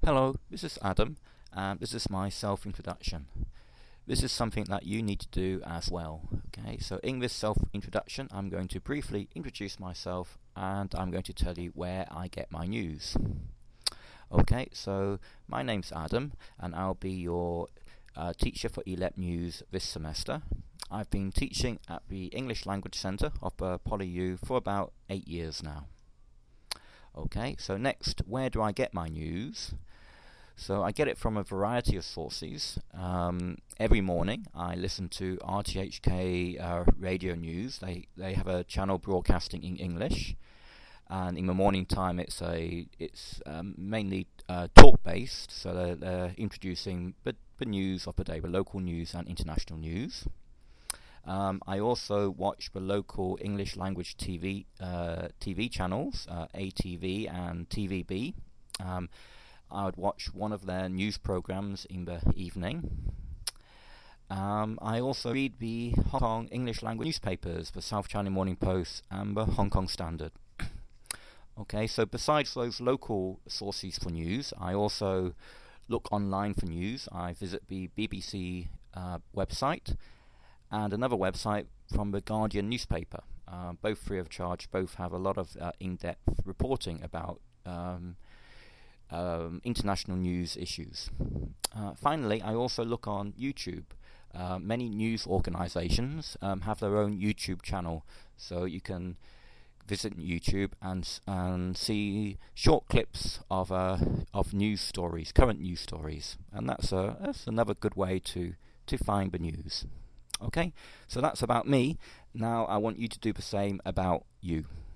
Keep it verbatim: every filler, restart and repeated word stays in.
Hello, this is Adam, and this is my self-introduction. This is something that you need to do as well. Okay, so in this self-introduction, I'm going to briefly introduce myself, and I'm going to tell you where I get my news. Okay, so my name's Adam, and I'll be your uh, teacher for E L E P News this semester. I've been teaching at the English Language Centre of uh, PolyU for about eight years now. Okay, so next, where do I get my news? So I get it from a variety of sources. Um, every morning I listen to R T H K uh, Radio News. They they have a channel broadcasting in English, and in the morning time it's a it's um, mainly uh, talk based. So they're, they're introducing the, the news of the day, the local news and international news. Um, I also watch the local English language T V uh, T V channels, uh, A T V and T V B. Um, I would watch one of their news programs in the evening. Um, I also read the Hong Kong English language newspapers, the South China Morning Post and the Hong Kong Standard. Okay, so besides those local sources for news, I also look online for news. I visit the B B C uh, website and another website from the Guardian newspaper. Uh, both free of charge, both have a lot of uh, in-depth reporting about um, Um, international news issues. Uh, finally, I also look on YouTube. Uh, many news organizations um, have their own YouTube channel, so you can visit YouTube and and see short clips of uh, of news stories, current news stories, and that's a that's another good way to to find the news. Okay, so that's about me. Now I want you to do the same about you.